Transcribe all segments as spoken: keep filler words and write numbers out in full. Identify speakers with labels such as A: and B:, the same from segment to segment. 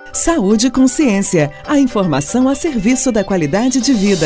A: Saúde e Consciência, a informação a serviço da qualidade de vida.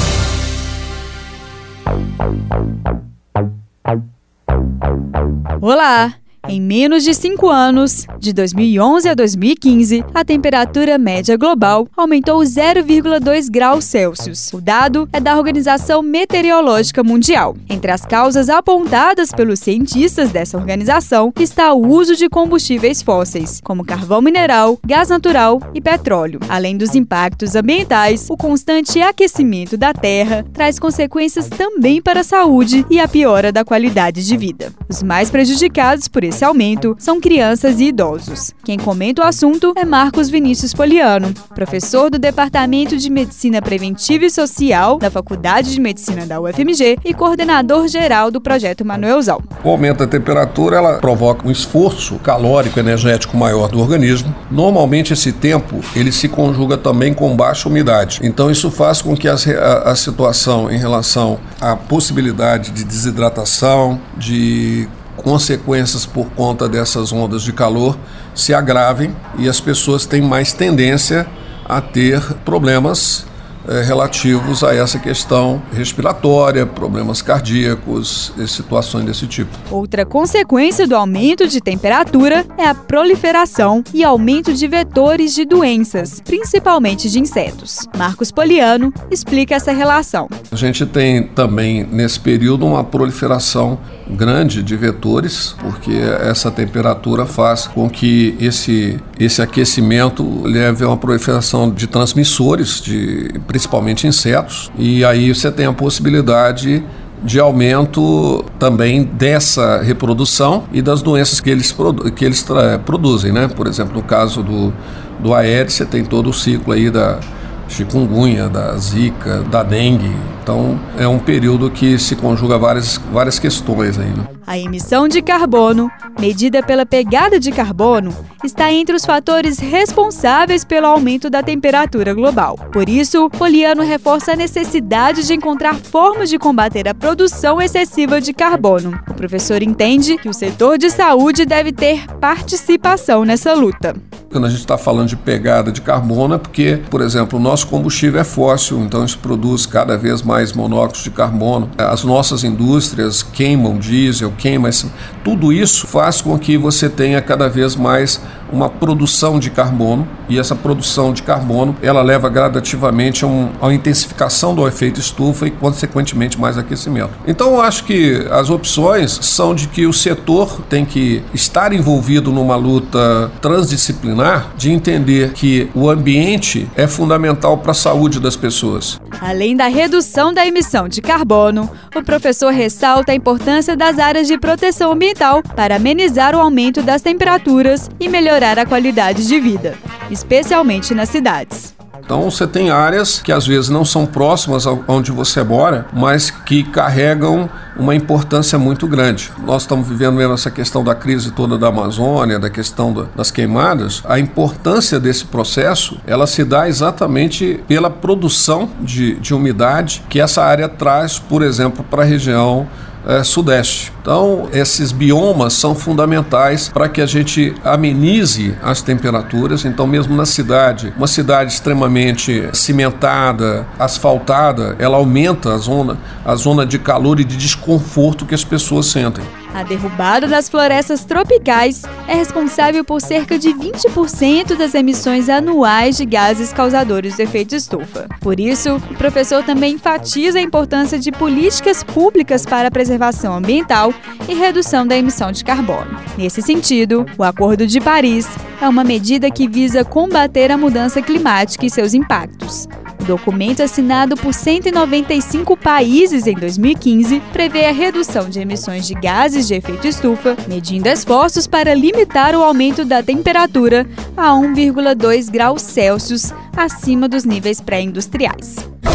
B: Olá! Em menos de cinco anos, de dois mil e onze a dois mil e quinze, a temperatura média global aumentou zero vírgula dois graus Celsius. O dado é da Organização Meteorológica Mundial. Entre as causas apontadas pelos cientistas dessa organização está o uso de combustíveis fósseis, como carvão mineral, gás natural e petróleo. Além dos impactos ambientais, o constante aquecimento da Terra traz consequências também para a saúde e a piora da qualidade de vida. Os mais prejudicados por esse aumento são crianças e idosos. Quem comenta o assunto é Marcos Vinícius Poliano, professor do Departamento de Medicina Preventiva e Social da Faculdade de Medicina da U F M G e coordenador geral do Projeto Manuelzão.
C: O aumento da temperatura ela provoca um esforço calórico energético maior do organismo. Normalmente esse tempo ele se conjuga também com baixa umidade. Então isso faz com que a, a, a situação em relação à possibilidade de desidratação, de consequências por conta dessas ondas de calor se agravem e as pessoas têm mais tendência a ter problemas eh, relativos a essa questão respiratória, problemas cardíacos e situações desse tipo.
B: Outra consequência do aumento de temperatura é a proliferação e aumento de vetores de doenças, principalmente de insetos. Marcos Poliano explica essa relação.
C: A gente tem também nesse período uma proliferação grande de vetores, porque essa temperatura faz com que esse, esse aquecimento leve a uma proliferação de transmissores, de, principalmente insetos, e aí você tem a possibilidade de aumento também dessa reprodução e das doenças que eles, produ- que eles tra- produzem, né? Por exemplo, no caso do, do Aedes, você tem todo o ciclo aí da chikungunya, da zika, da dengue. Então, é um período que se conjuga várias, várias questões aí, né?
B: A emissão de carbono, medida pela pegada de carbono, está entre os fatores responsáveis pelo aumento da temperatura global. Por isso, Poliano reforça a necessidade de encontrar formas de combater a produção excessiva de carbono. O professor entende que o setor de saúde deve ter participação nessa luta.
C: Quando a gente está falando de pegada de carbono é porque, por exemplo, o nosso combustível é fóssil, então isso produz cada vez mais monóxido de carbono. As nossas indústrias queimam diesel, queimam... Tudo isso faz com que você tenha cada vez mais uma produção de carbono, e essa produção de carbono ela leva gradativamente a, um, a uma intensificação do efeito estufa e, consequentemente, mais aquecimento. Então, eu acho que as opções são de que o setor tem que estar envolvido numa luta transdisciplinar, de entender que o ambiente é fundamental para a saúde das pessoas.
B: Além da redução da emissão de carbono, o professor ressalta a importância das áreas de proteção ambiental para amenizar o aumento das temperaturas e melhorar a qualidade de vida, especialmente nas cidades.
C: Então você tem áreas que às vezes não são próximas onde você mora, mas que carregam uma importância muito grande. Nós estamos vivendo mesmo essa questão da crise toda da Amazônia, da questão das queimadas. A importância desse processo, ela se dá exatamente pela produção de, de umidade que essa área traz, por exemplo, para a região É, sudeste. Então, esses biomas são fundamentais para que a gente amenize as temperaturas. Então, mesmo na cidade, uma cidade extremamente cimentada, asfaltada, ela aumenta a zona, a zona de calor e de desconforto que as pessoas sentem.
B: A derrubada das florestas tropicais é responsável por cerca de vinte por cento das emissões anuais de gases causadores do efeito estufa. Por isso, o professor também enfatiza a importância de políticas públicas para a preservação ambiental e redução da emissão de carbono. Nesse sentido, o Acordo de Paris é uma medida que visa combater a mudança climática e seus impactos. O documento, assinado por cento e noventa e cinco países em dois mil e quinze, prevê a redução de emissões de gases de efeito estufa, medindo esforços para limitar o aumento da temperatura a um vírgula dois graus Celsius acima dos níveis pré-industriais.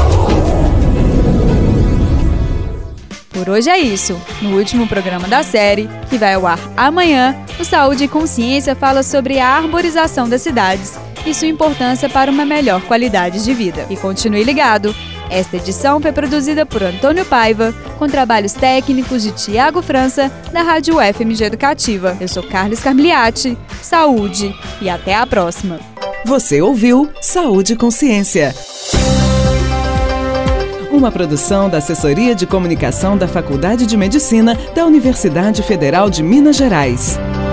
B: Por hoje é isso. No último programa da série, que vai ao ar amanhã, o Saúde e Consciência fala sobre a arborização das cidades e sua importância para uma melhor qualidade de vida. E continue ligado! Esta edição foi produzida por Antônio Paiva, com trabalhos técnicos de Tiago França, da Rádio U F M G Educativa. Eu sou Carlos Carmigliati. Saúde e até a próxima!
A: Você ouviu Saúde e Consciência. Uma produção da Assessoria de Comunicação da Faculdade de Medicina da Universidade Federal de Minas Gerais.